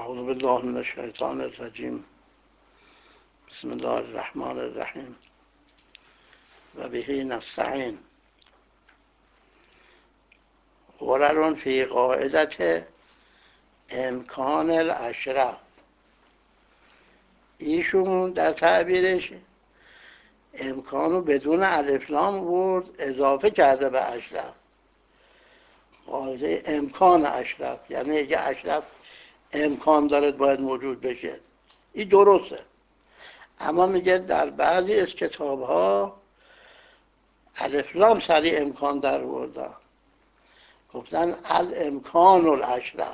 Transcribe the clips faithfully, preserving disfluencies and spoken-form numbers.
اعوذ بالله من الشیطان الرجیم. بسم الله الرحمن الرحیم و به نستعین. غرر فی قاعدت امکان الاشرف. ایشون در تعبیرش امکانو بدون الفلام برد، اضافه کرده به اشرف. قاعده امکان اشرف یعنی اگه اشرف امکان دارد باید موجود بشه، این درسته. اما میگه در بعضی از کتاب ها الفلام سری امکان در بردن، گفتن الامکان الاشرف،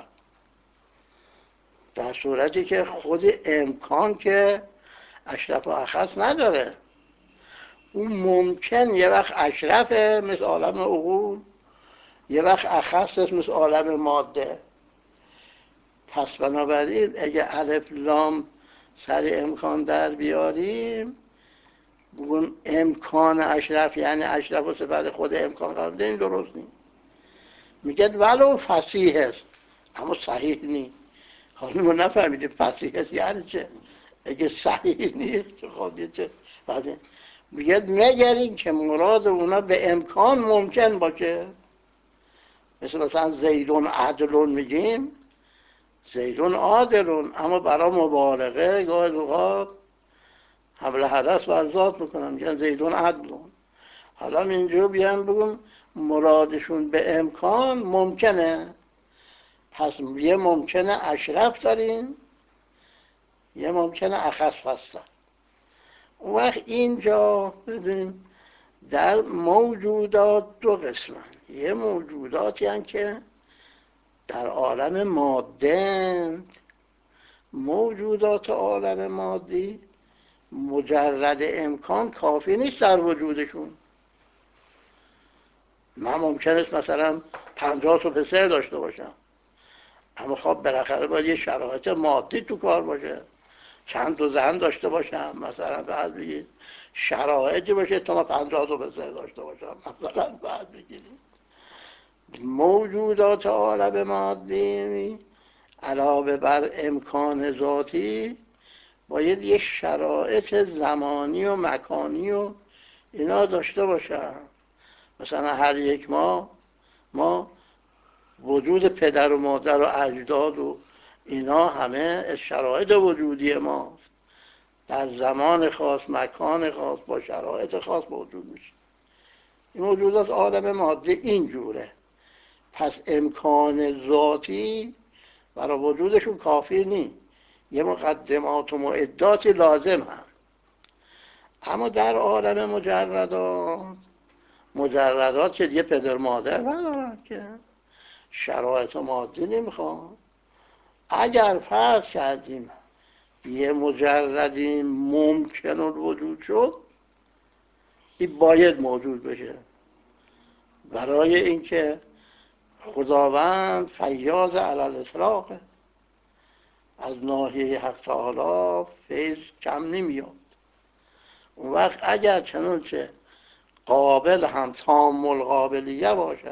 در صورتی که خود امکان که اشرف و اخص نداره. اون ممکن یه وقت اشرفه مثل عالم عقول، یه وقت اخص مثل عالم ماده. پس بنابراین اگه الف لام سر امکان در بیاریم، بگون امکان اشرف یعنی اشرف و صفت خود امکان قرار بده، این درست نیست. میگه ولو فصیح است اما صحیح نیست. حالا ما نفهمیدیم فصیح است یعنی چه. اگه صحیح نیست خب چه بعد میگه مگر این که مراد اونا به امکان ممکن باشه، مثل مثلا زیدون عدلون میگیم زیدون عادلون، اما برای مبالغه گاهی اوقات حمل حدث بر ذات میکنن میگن زیدون عدلون. حالا اینجا بیان بگم مرادشون به امکان ممکنه، پس یه ممکنه اشرف داریم یه ممکنه اخص هستن. اون وقت اینجا ببینیم در موجودات دو قسمن. یه موجوداتی هستند که در عالم ماده، موجودات عالم مادی مجرد امکان کافی نیست در وجودشون. من ممکن است مثلا پنجاه تا پسر داشته باشم، اما خب بالاخره باید یه شرایط مادی تو کار باشه. چند تا زن داشته باشم مثلا، بعد بگید شرایطی باشه تا من پنجاه تا پسر داشته باشم مثلا، بعد بگیرید موجودات عالم مادی علاوه بر امکان ذاتی باید یه شرایط زمانی و مکانی و اینا داشته باشن. مثلا هر یک ما ما وجود پدر و مادر و اجداد و اینا همه از شرایط وجودی ماست، در زمان خاص مکان خاص با شرایط خاص موجود میشه. این موجودات عالم مادی اینجوره. پس امکان ذاتی برای وجودشون کافی نیست، یه مقدمات و معداتی لازم هم. اما در عالم مجردات مجردات که یه پدر مادر ندارن که شرایط مادی نمیخوان. اگر فرض کردیم یه مجردی ممکن الوجود شد، این باید موجود بشه، برای اینکه خداوند فیاض علی الاطلاق، از ناحیه حق تعالی فیض کم نمیاد. اون وقت اگر چنانچه قابل هم تام القابلیه باشه،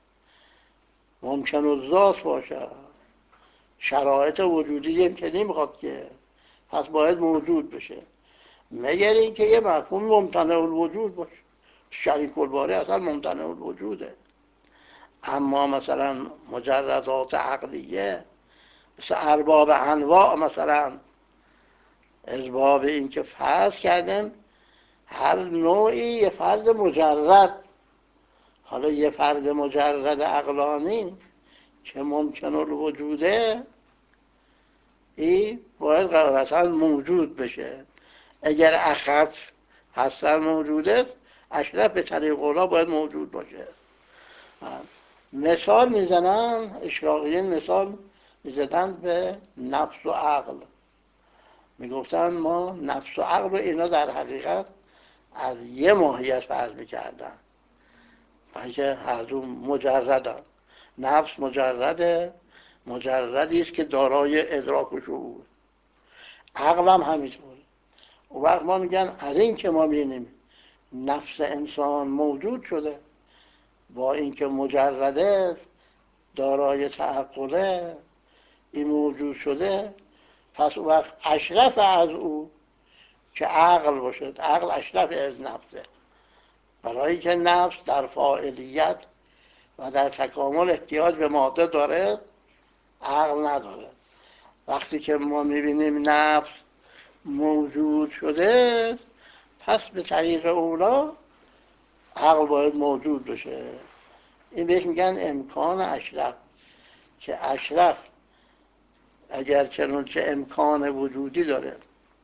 ممکن الذات باشه، شرایط وجودی هم که نمیخواد که، پس باید موجود بشه. مگر اینکه یه مفهوم ممتنع الوجود باشه. شریک الباری اصلا ممتنع الوجوده. اما مثلا مجردات عقلیه مثل ارباب انواع، مثلا ارباب این که فرض کردن هر نوعی یه فرد مجرد، حالا یه فرد مجرد عقلانی که ممکن الوجوده، این باید قاعدتا موجود بشه. اگر اخص هستن موجوده، اشرف به طریق اولا باید موجود باشه. مثال میزنن اشراقیین، مثال میزدن به نفس و عقل. میگفتن ما نفس و عقل رو اینا در حقیقت از یه ماهیت فرض میکردن، بلکه هر دو مجردن. نفس مجرده، مجردی است که دارای ادراک و شعور. عقل هم همینطوره. اون وقت ما میگن از این که ما بینیم نفس انسان موجود شده، با اینکه مجرده دارای تعقله، این موجود شده، پس اون وقت اشرف از او که عقل باشد. عقل اشرف از نفسه، برای که نفس در فاعلیت و در تکامل احتیاج به ماده داره، عقل نداره. وقتی که ما میبینیم نفس موجود شده، پس به طریق اولا عقل باید موجود بشه. این بهش میگن امکان اشرف، که اشرف اگر چنانچه امکان وجودی داره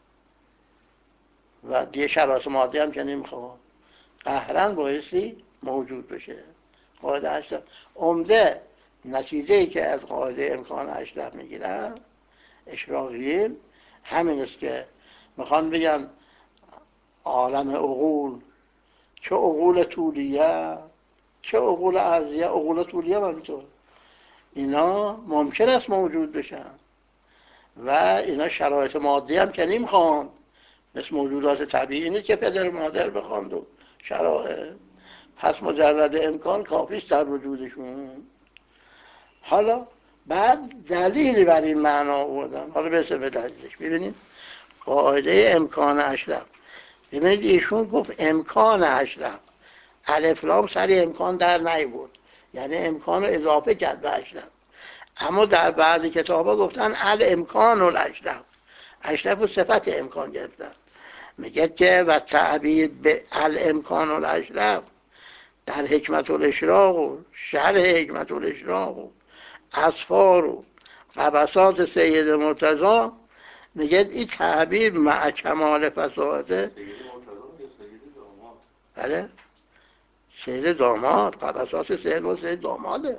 و دیگه شرایط مادی هم که نمیخواد، قهرن بایستی موجود بشه. قاعده اشرف عمده نتیجه ای که از قاعده امکان اشرف میگیرن اشراقیین همین است که میخوان بگن عالم عقول، چه عقول طولیه چه عقول عرضیه. عقول طولیه هم همینطور، اینا ممکن است موجود بشن و اینا شرایط مادی هم که نمیخوان، مثل موجودات طبیعی نیست که پدر مادر بخواند و شرایط، پس مجرد امکان کافیست در وجودشون. حالا بعد دلیلی بر این معنا آوردن. حالا برسه به دلیلش. ببینید قاعده امکان اشرف، ببینید ایشون گفت امکان اشرف، الف لام سر امکان در نیورد، یعنی امکان رو اضافه کرد به اشرف. اما در بعضی کتابا گفتن الامکان الاشرف، اشرف و صفت امکان گرفتن. میگه که و تعبیر به الامکان الاشرف در حکمت الاشراق و شرح حکمت الاشراق و اصفار و قبسات سید مرتضی، میگه این تعبیر مع کمال فصاحته. بله سید داماد، قبسات سید و سید داماده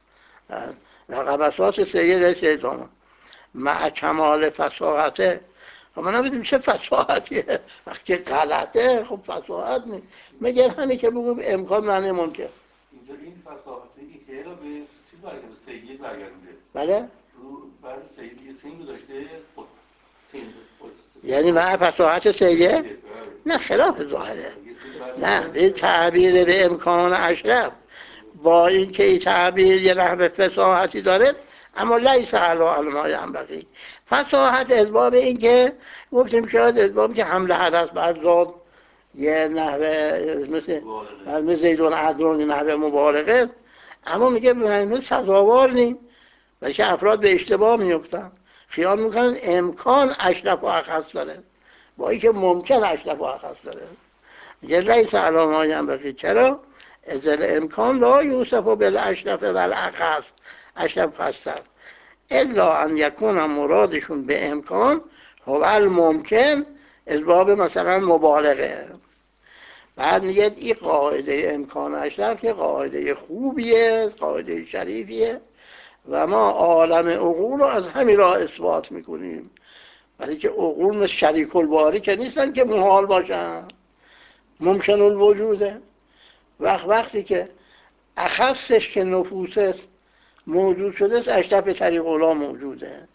و قبسات سید سید داماد مع کمال فصاحته. خب من نمیدونم چه فصاحتیه وقتی غلطه. خب فصاحت نیست، مگر همین که بگم امکان معنی ممکن. اینجا این فصاحته این که را به چیز برگرده، سید برگرده. بله رو بعد سید یه سین رو داشته خود سین خود یعنی مع فصاحت سید نه خلاف ظاهره. نه این تعبیر به امکان اشرف با این که این تعبیر یه نحو فصاحتی داره، اما لیس علا علما ینبغی. فصاحت اسباب این که گفتیم شاید اسباب که حمل حدث بر ذات یه نحوه مثل مثل زیدون عدرون نحوه مبالغه، اما میگه به سزاوار نیم، بلکه افراد به اشتباه میفتن، خیال میکنن امکان اشرف و اخص داره با این که ممکن اشرف و اخص داره. میگه لیس علی ما ینبغی. چرا؟ ازل امکان لا یوسف بالاشرف و الاخص، اشرف هستن الا ان یکون مرادشون به امکان هو الممکن، از باب مثلا مبالغه. بعد میگه این قاعده امکان اشرف که قاعده خوبیه، قاعده شریفیه و ما عالم عقول رو از همین راه اثبات میکنیم، برای که عقول مثل شریک الباری که نیستن که محال باشن، ممکن الوجوده. وقت وقتی که اخصش که نفوسه موجود شده است، اشرف به طریق اولا موجوده.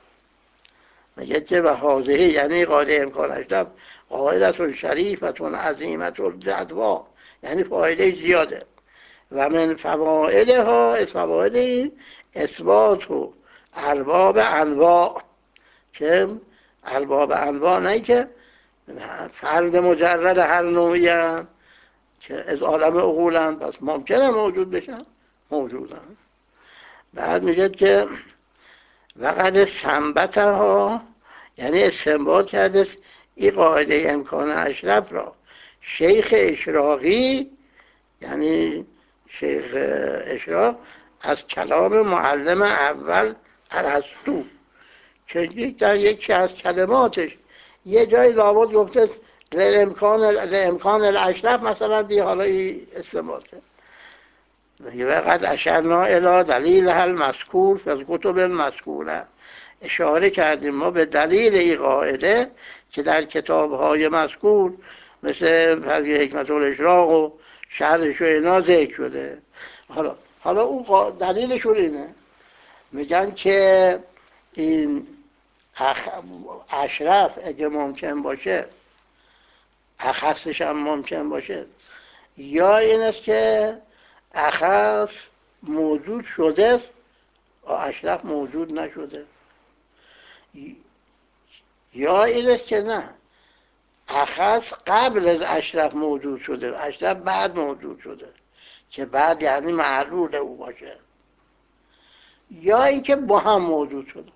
میگه که و حاضه یعنی قاعده امکان اشرف قاعدتون شریفتون عظیمت الجدوا، یعنی فایده زیاده. و من فوائدها، از فواید این اثبات و ارباب انواع، که ارباب انواع نه که فرد مجرد هر نوعی هم که از عالم عقول هم، پس ممکنه موجود بشن، موجودن. بعد میگه که وقد سنبتها، یعنی استنباط کرده این قاعده امکان اشرف را شیخ اشراقی، یعنی شیخ اشراق از کلام معلم اول ارسطو، که در یکی از کلماتش یه جای لابد گفته لامکان لامکان الاشرف مثلا دی، حالا این استنباطه. وقد اشرنا الی دلیل المذکور فی الکتب المذکوره، اشاره کردیم ما به دلیل این قاعده که در کتاب‌های مذکور مثل فضل حکمت الاشراق و شرحش و اینا ذکر شده. حالا حالا اون دلیلشون اینه، میگن که این اشرف اگه ممکن باشه اخصش هم ممکن باشه، یا این است که اخص موجود شده است و اشرف موجود نشده. یا این است که نه، اخص قبل از اشرف موجود شده، اشرف بعد موجود شده که بعد یعنی معلول او باشه، یا اینکه با هم موجود شده.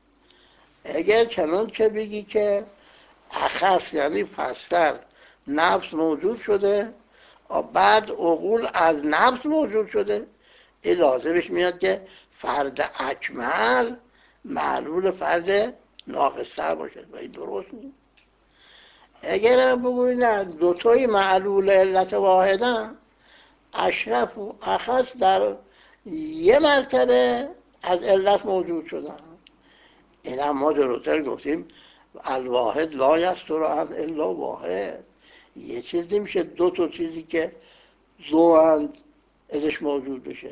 اگر چنانچه بگی که اخص یعنی پستر نفس موجود شده بعد عقول از نفس موجود شده، این لازمش میاد که فرد اکمل معلول فرد ناقص‌تر باشه و این درست نیست. اگر هم بگویی نه دوتای معلول علت واحدن، اشرف و اخص در یه مرتبه از علت موجود شدن، این هم ما جلوتر گفتیم الواحد لا یستر عن الا واحد، یه چیز نمیشه دو تا چیزی که ذوند ازش موجود بشه.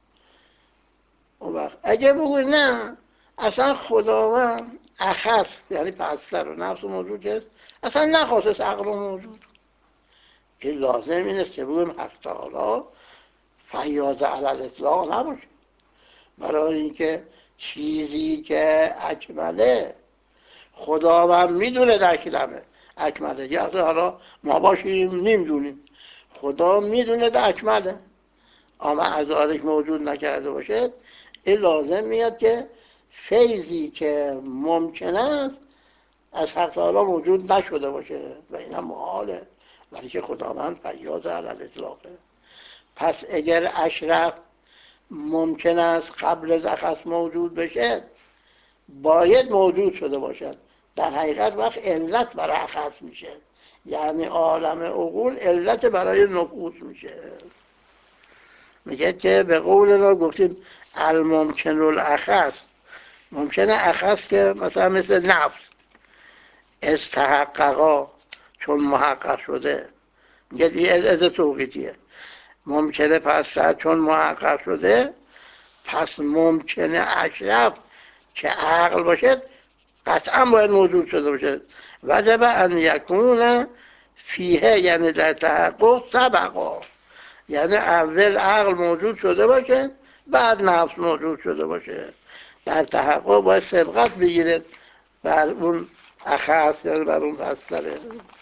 اون وقت اگه بگوی نه اصلا خداوند اخص یعنی پستر و نفس موجود کرد، اصلا نخواست عقل موجود، این لازم این است که بگویم حق تعالی فیاض علی الاطلاق نباشه، برای اینکه چیزی که اکمله خداوند میدونه در کلمه اکمله، یا حالا ما باشیم نمیدونیم، خدا میدونه در اکمله اما از آرش موجود نکرده باشه، این لازم میاد که فیضی که ممکن است از حق تعالی موجود نشده باشه و این هم محاله، ولی که خداوند فیاض علی الاطلاقه. پس اگر اشرف ممکن است قبل از اخص موجود بشه باید موجود شده باشد، در حقیقت وقت علت برای اخص میشه، یعنی عالم عقول علت برای نفوذ میشه. میگه که به قول را گفتیم الممکن الاخص، ممکنه اخص که مثلا مثل نفس استحققا چون محقق شده، میگه این از توقیتیه، ممکنه پس چون محقق شده پس ممکنه اشرف که عقل باشه قطعا باید موجود شده باشه، وجب ان یکون فیه یعنی در تحقق سبقا، یعنی اول عقل موجود شده باشه بعد نفس موجود شده باشه، در تحقق باید سبقت بگیره بر اون اخص یعنی بر اون پستره.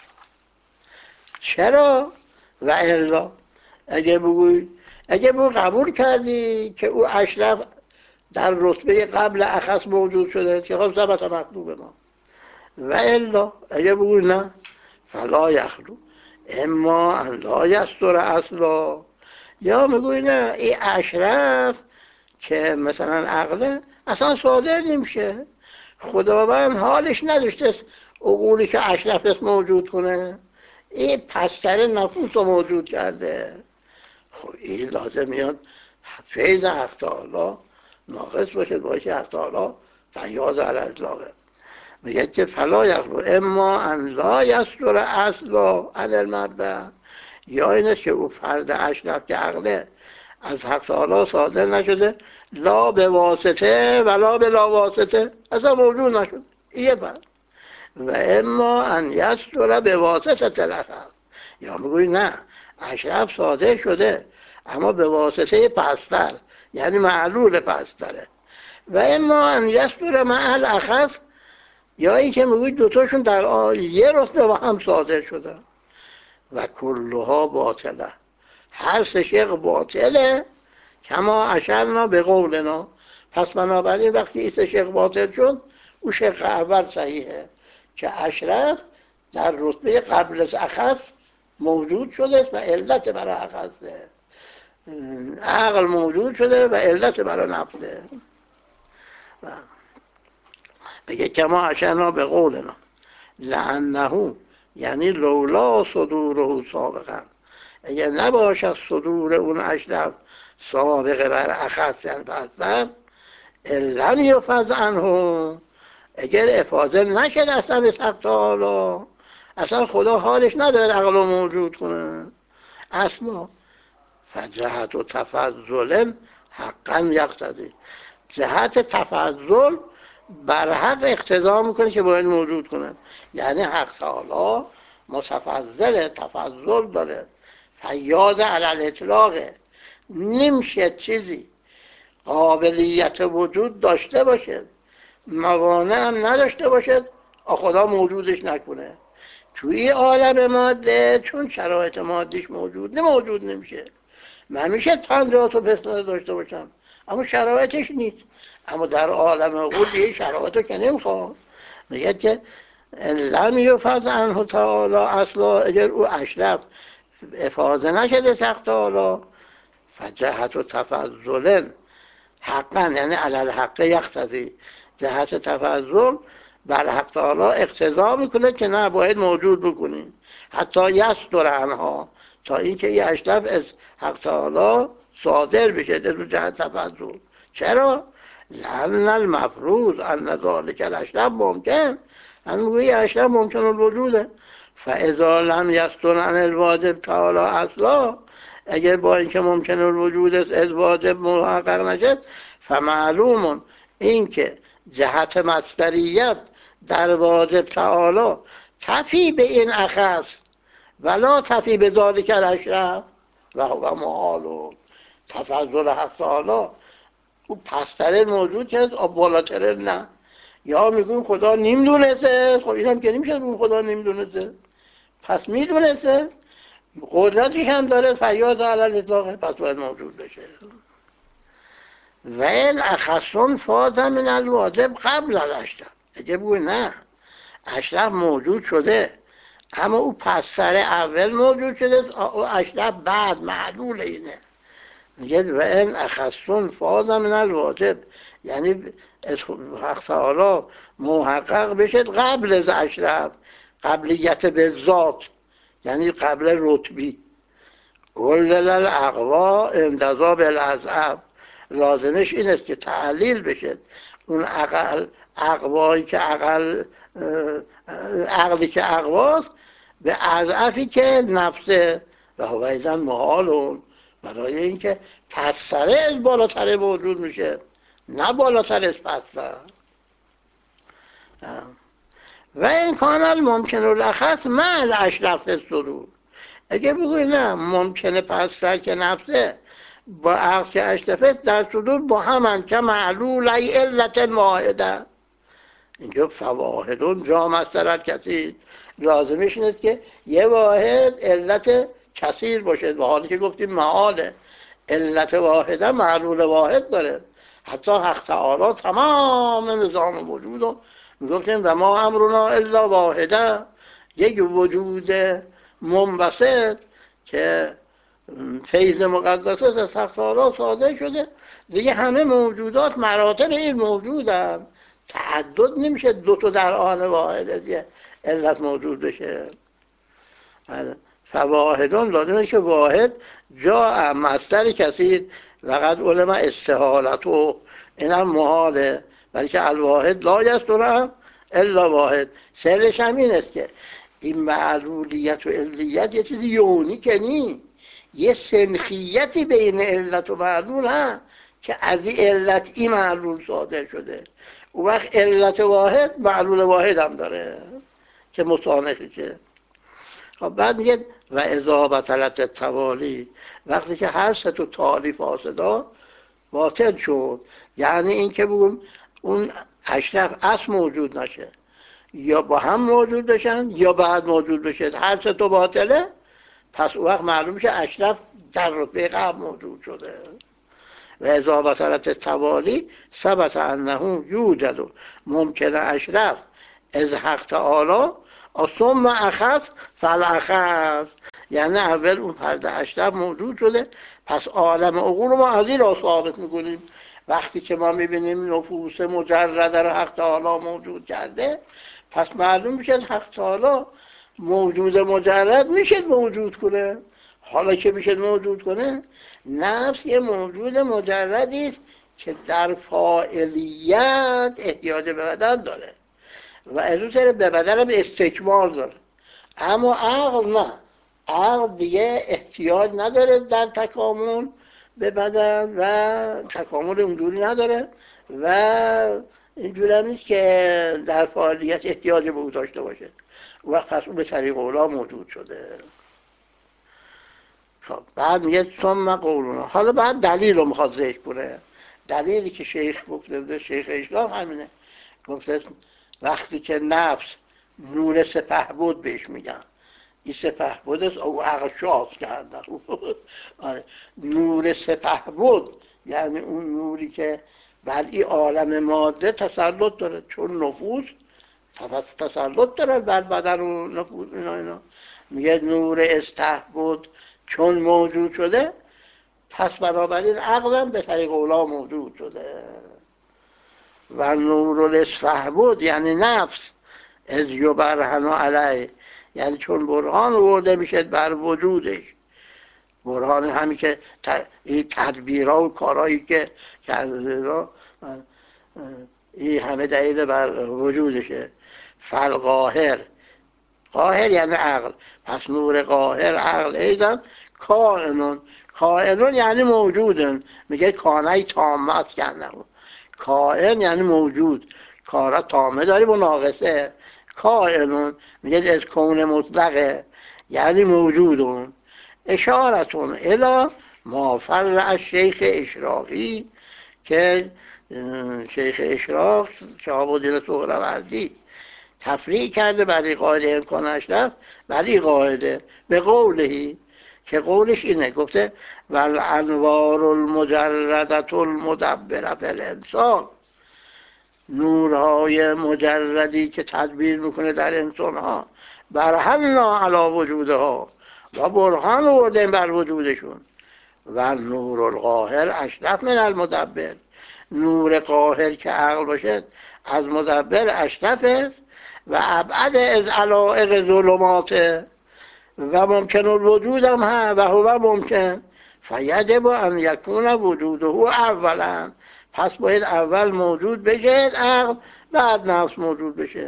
چرا؟ و الا اگه بگوی اگه بگوی قبول کردی که او اشرف در رتبه قبل اخص موجود شده که خب ثبت مطلوب ما، و الا اگه بگوی نه فلا یخلو اما ان لا یستر اصلا، یا میگوی نه این اشرف که مثلا عقله اصلا صادر نمیشه، خداوند حالش نداشته عقولی که اشرف است موجود کنه، این پستر نفوس رو موجود کرده. خب این لازم میاد فیض حق تعالی ناقص باشه باشه حق تعالی فیاض علی الاطلاقه. میگه که فلا یخلو اما ان لا یستر اصلا علی المبدأ، یا اینه که او فرد اشرف که عقله از حق تعالی صادر نشده، لا به واسطه ولا به لا واسطه اصلا موجود نشده، یه فرد. و اما ان یستر به واسطه تلفظ، یا میگوی نه اشرف صادر شده اما به واسطه پستر یعنی معلول پستره. و اما ان یستر مع الاخص، یا این که میگوی دوتاشون در یه رتبه با هم صادر شده. و کلها باطله، هر سه شق باطله، کما اشرنا به قولنا، پس بنابراین وقتی این سه شق باطل شد او شق اول صحیحه که اشرف در رتبه قبل از اخص موجود شده و علت برای اخصه، عقل موجود شده و علت برای نفسه. بگه کما اشرنا به قولنا لانه یعنی لولا صدوره سابقا، اگر نباشد صدور اون اشرف سابقه بر اخص یعنی پستر، لم یفض عنه، اگر افاضه نشد اصلا به حق تعالی، اصلا خدا حالش نداره عقل موجود کنه اصلا، فجهت و تفضل حقا یقتضی، جهت تفضل بر حق اقتضا میکنه که باید موجود کنه، یعنی حق تعالی متفضل تفضل داره، فیاض علی الاطلاقه، نمیشه چیزی قابلیت وجود داشته باشه موانع هم نداشته باشد خدا موجودش نکنه. توی عالم ماده چون شرایط مادیش موجود نه موجود نمیشه. من میشه پنجاه تا پسر داشته باشم اما شرایطش نیست. اما در عالم عقول یه شرایط رو که نمیخواد. میگه که لم یفض عنه تعالی اصلا، اگر او اشرف افاظه نشده سخت تعالی فجهت و تفضل حقا، یعنی علل حق یقتضی، جهت تفضل بر حق تعالی اقتضا میکنه که نه باید موجود بکنیم حتی یصدر عنها، تا اینکه یه اشرف از حق تعالی صادر بشه در جهت تفضل. چرا؟ لأن المفروض ان ذلک الاشرف ممکن، همون یه اشرف ممکن الوجوده. فاذا لم یصدر عن الواجب تعالی اصلا، اگر با اینکه ممکن الوجود است از واجب محقق نشد، فمعلوم این که جهت مصدریت در واجب تعالی تفی به این اخص ولا تفی به ذالک الاشرف و هو محال و تفضل حق تعالی او پستره موجود که بالاتره نه. یا میگون خدا نمیدونسته، خب اینم که نمیشه بگون خدا نمیدونسته، پس میدونسته، قدرتش هم داره، فیاض علی الاطلاق، پس باید موجود بشه. و این اخصون فاز من الواجب قبل الاشرف، اگه بگوی نه اشرف موجود شده اما او پستر اول موجود شده، او اشرف بعد معلول اینه. میگه و این اخصون فاز من الواجب، یعنی حق تعالی محقق بشه قبل از اشرف، قبلیت به ذات یعنی قبل رتبی. کل الاقوا اندازا بالاضعف، لازمش این است که تعلیل بشه اون عقل، اقوایی که عقل، عقلی که اقواست به اضعفی که نفسه و هو ایضا محال، برای اینکه پستره از بالاتره موجود میشه نه بالاتر از پستر. و این کانال ممکن الاخص مع الاشرف الصدور، اگه بگوی نه ممکنه پستر که نفسه با عقل که اشرفه در صدور با همن که معلول ای علت واحده. اینجا فواحدون جا مسترد کثیر، لازمش اینست که یه واحد علت کثیر باشه، و حالی که گفتیم معاله علت واحده معلول واحد داره. حتی حق تعالی تمام نظام وجود رو میگفتیم و ما امرنا الا واحده، یک وجود منبسط که فیض مقدس است از حق تعالی صادر شده دیگه. همه موجودات مراتب این موجودن، تعدد نمیشه دو تا در آن واحد از یه علت موجود بشه. فواحدون لازمه که واحد جا مصدر کثیر وقد علم استحالتو، این هم محاله، بلکه الواحد لا یصدر الا واحد. سرش هم این است که این معلولیت و علیت یه چیزی یونیکه نی، یه سنخیتی بین علت و معلول هم که از این علت این معلول صادر شده. اون وقت علت واحد معلول واحد هم داره که مصانفشه. خب بعد میگه و اذا بطلت التوالی، وقتی که هر سه تو تالی فاسدا باطل شد، یعنی این که بگم اون اشرف اصل موجود نشه، یا با هم موجود بشن یا بعد موجود بشه، هر سه تو باطله، پس اون وقت معلوم میشه اشرف در رتبه قبل موجود شده. و اذا بطلت التوالی ثبت انه یوجد ممکن اشرف از حق تعالی ثم اخذ فالاخذ، یعنی اول اون فرد اشرف موجود شده، پس عالم عقول رو ما از این را ثابت میکنیم. وقتی که ما میبینیم نفوس مجرده رو حق تعالی موجود کرده، پس معلوم میشه حق تعالی موجود مجرد میشه موجود کنه. حالا که میشه موجود کنه، نفس یه موجود مجردی است که در فاعلیت احتیاج به بدن داره و از اون طرف به بدن هم استکمال داره. اما عقل نه، عقل دیگه احتیاج نداره در تکامل به بدن و تکامل اونجوری نداره و اینجوری هم نیست که در فعالیت احتیاج به او داشته باشه. وقت پس اون به طریق اولا موجود شده. خب بعد میگه ثم قولنا، حالا بعد دلیل رو میخواد ذکر کنه. دلیلی که شیخ گفته، شیخ اسلام همینه، گفته وقتی که نفس نور سپهبد بهش میگن، این سپهبد است، او عقل شاز کردن. آره. نور سپهبد یعنی اون نوری که بر این عالم ماده تسلط داره، چون نفوذ تسلط داره بر بدن و نفوذ اینا اینا. میگه نور استهبد چون موجود شده، پس بنابراین عقلم به طریق اولا موجود شده. و نور الاسفهبد یعنی نفس از یبرهن علیه، یعنی چون برهان آورده میشه بر وجودش. برهان همین که این تدبیرها و کارهایی که کرده این همه دلیل بر وجودشه. فالقاهر، قاهر یعنی عقل، پس نور قاهر عقل ایضا کائنون، کائنون یعنی موجودن. میگه کانه تامه کنه، کائن یعنی موجود، کارا تامه داری با ناقصه. کائنون میگه از کون مطلقه یعنی موجودون. اشارتون الی ما فر از شیخ اشراقی، که شیخ اشراق شهاب الدین سهروردی تفریع کرده برای قاعده امکان اشرف، برای قاعده به قولهی، که قولش اینه، گفته والانوار المجردت المدبره فی الانسان، نورهای مجردی که تدبیر میکنه در انسان ها، برهنا علی وجوده ها، و برهان آورده بر وجودشون. و نور القاهر اشرف من المدبر، نور قاهر که عقل باشه از مدبر اشرف است و ابعد از علائق ظلماته، و ممکن الوجود هم ها و هو ممکن، فیجب ان یکون وجوده اولا، پس باید اول موجود بشه عقل، بعد نفس موجود بشه.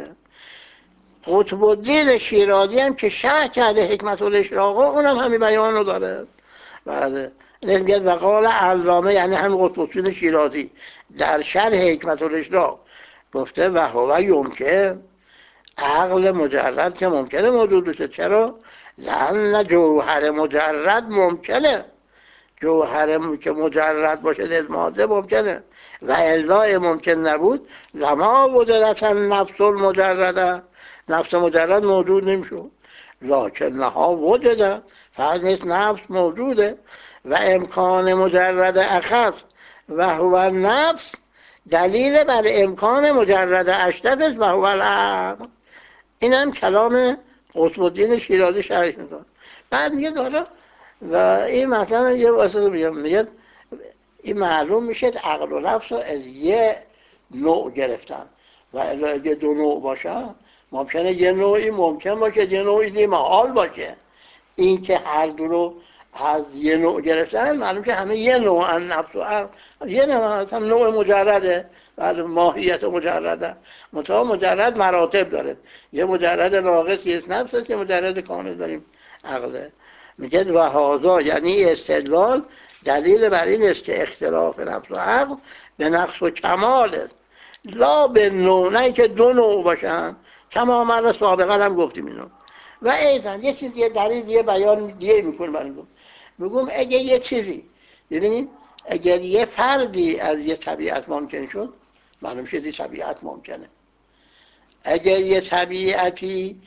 قطب الدین شیرازی هم که شرح کرده حکمت الاشراق، اونم همین بیانو داره. بله. میگه وقال علامه یعنی هم قطب الدین شیرازی در شرح حکمت الاشراق گفته و هو یمکن، عقل مجرد که ممکنه موجود بشه. چرا؟ لأن جوهر مجرد ممکنه، جوهر که مجرد باشه از ماده ممکنه، و الا ممکن نبود لما وجدت النفس المجرده، نفس مجرد موجود نمیشود. لکنها وجده، فقط نیست نفس موجوده. و امکان مجرد اخص و هو نفس، دلیل بر امکان مجرد اشرف است و هو العقل. این هم کلام قطب الدین شیرازی شرح میکنه. بعد میگه داره و این مثلا یه واسه میگم، میگه این معلوم میشه عقل و نفس رو از یه نوع گرفتن، و اگه دو نوع باشه ممکنه یه نوعی ممکن باشه یه نوعی دیگه محال باشه. این که هر دو رو از یه نوع گرفتن معلوم که همه یه نوع ان نفس و عقل یه نوع هم نوع مجرده، بعد ماهیت مجرده، منتها مجرد مراتب داره، یه مجرد ناقص یه نفس است، یه مجرد کامل داریم عقله. میگه و هذا یعنی استدلال دلیل بر این است که اختلاف نفس و عقل به نقص و کمال است، لا به نوع، نه که دو نوع باشن، کما مرة سابقا هم گفتیم اینو. و ایضا یه چیز یه دلیل یه بیان دیگه میکنه برای میگم میگم اگه یه چیزی ببینید، اگر یه فردی از یه طبیعت ممکن شد، معلوم شد یه طبیعت ممکنه. اگر یه طبیعتی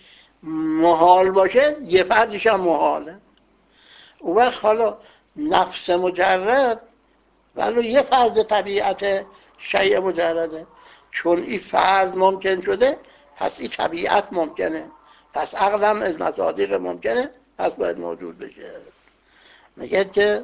محال باشه، یه فردش هم محاله. اون وقت حالا نفس مجرد ولی یه فرد طبیعت شیء مجرده، چون این فرد ممکن شده پس این طبیعت ممکنه، پس عقل هم از مصادیق ممکنه، پس باید موجود بشه. میگه که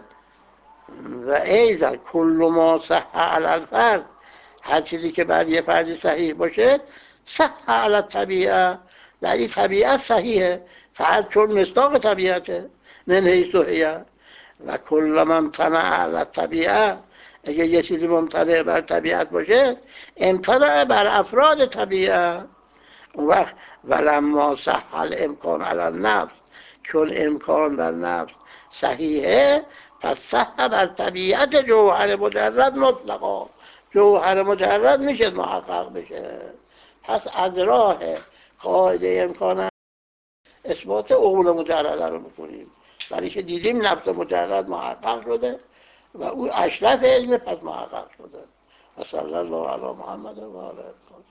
و ایضا کل ما صح علی الفرد، هر چیزی که بر یه فردی صحیح باشه صح علی الطبیعه، در این طبیعت صحیحه، فرد چون مصداق طبیعته، من حیث و هیه. و کل من امتنع علی الطبیعه، اگه یه چیزی ممتنع بر طبیعت باشه امتنع بر افراد طبیعه. اون وقت ولما صح الامکان علی النفس، چون امکان بر نفس صحیحه، پس صح بر طبیعت جوهر مجرد مطلقا، جوهر مجرد میشه محقق بشه. پس از راه قاعده امکان اثبات عقول مجرده رو میکنیم، برای که دیدیم نفس مجرد محقق شده و او اشرف علم، پس محقق شده. و صلی الله علی محمد و آله